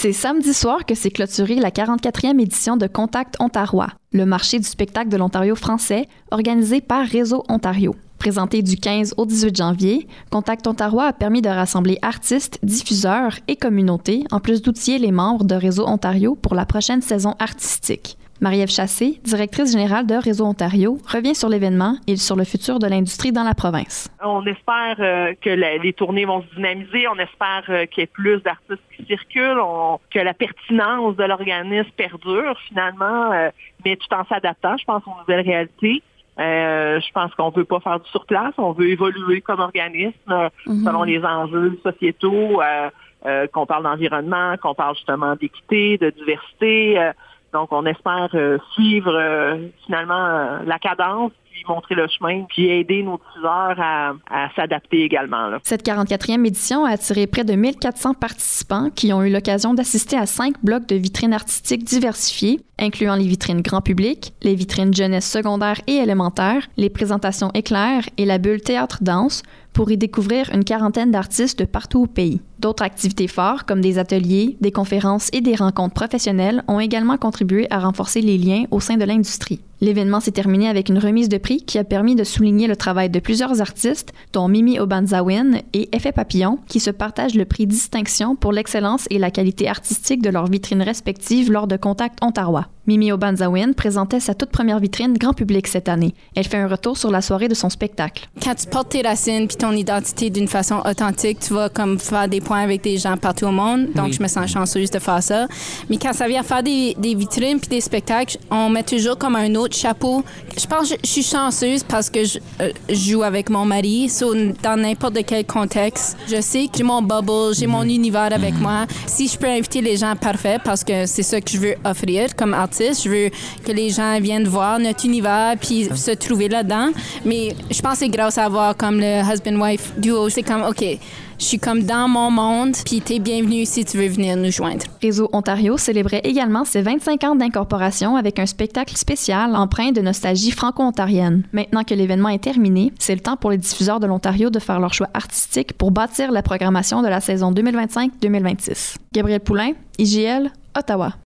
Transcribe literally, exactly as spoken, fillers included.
C'est samedi soir que s'est clôturée la quarante-quatrième édition de Contact Ontarois, le marché du spectacle de l'Ontario français organisé par Réseau Ontario. Présenté du quinze au dix-huit janvier, Contact Ontarois a permis de rassembler artistes, diffuseurs et communautés, en plus d'outiller les membres de Réseau Ontario pour la prochaine saison artistique. Marie-Ève Chassé, directrice générale de Réseau Ontario, revient sur l'événement et sur le futur de l'industrie dans la province. On espère euh, que la, les tournées vont se dynamiser, on espère euh, qu'il y ait plus d'artistes qui circulent, on, que la pertinence de l'organisme perdure finalement, euh, mais tout en s'adaptant, je pense, aux nouvelles réalités. Euh, je pense qu'on veut pas faire du surplace, on veut évoluer comme organisme euh, mm-hmm. selon les enjeux sociétaux, euh, euh, qu'on parle d'environnement, qu'on parle justement d'équité, de diversité. Euh, donc, on espère euh, suivre euh, finalement euh, la cadence, puis montrer le chemin, puis aider nos diffuseurs à, à s'adapter également. Là. Cette quarante-quatrième édition a attiré près de mille quatre cents participants qui ont eu l'occasion d'assister à cinq blocs de vitrines artistiques diversifiées, incluant les vitrines grand public, les vitrines jeunesse secondaire et élémentaire, les présentations éclairs et la bulle théâtre-danse, pour y découvrir une quarantaine d'artistes de partout au pays. D'autres activités fortes, comme des ateliers, des conférences et des rencontres professionnelles, ont également contribué à renforcer les liens au sein de l'industrie. L'événement s'est terminé avec une remise de prix qui a permis de souligner le travail de plusieurs artistes, dont Mimi Obanzawin et Effet Papillon, qui se partagent le prix Distinction pour l'excellence et la qualité artistique de leurs vitrines respectives lors de Contact Ontarois. Mimi Obanzawin présentait sa toute première vitrine grand public cette année. Elle fait un retour sur la soirée de son spectacle. Quand tu portes tes racines puis ton identité d'une façon authentique, tu vas comme faire des points avec des gens partout au monde. Donc, oui. Je me sens chanceuse de faire ça. Mais quand ça vient faire des, des vitrines puis des spectacles, on met toujours comme un autre chapeau. Je pense que je, je suis chanceuse parce que je, euh, je joue avec mon mari. So, dans n'importe quel contexte, je sais que j'ai mon bubble, j'ai mon univers avec moi. Si je peux inviter les gens, parfait, parce que c'est ça que je veux offrir comme artiste. Je veux que les gens viennent voir notre univers puis se trouver là-dedans. Mais je pense que c'est grâce à avoir comme le husband-wife duo. C'est comme, OK, je suis comme dans mon monde, puis t'es bienvenue si tu veux venir nous joindre. Réseau Ontario célébrait également ses vingt-cinq ans d'incorporation avec un spectacle spécial empreint de nostalgie franco-ontarienne. Maintenant que l'événement est terminé, c'est le temps pour les diffuseurs de l'Ontario de faire leur choix artistique pour bâtir la programmation de la saison deux mille vingt-cinq deux mille vingt-six. Gabrielle Poulain, I J L, Ottawa.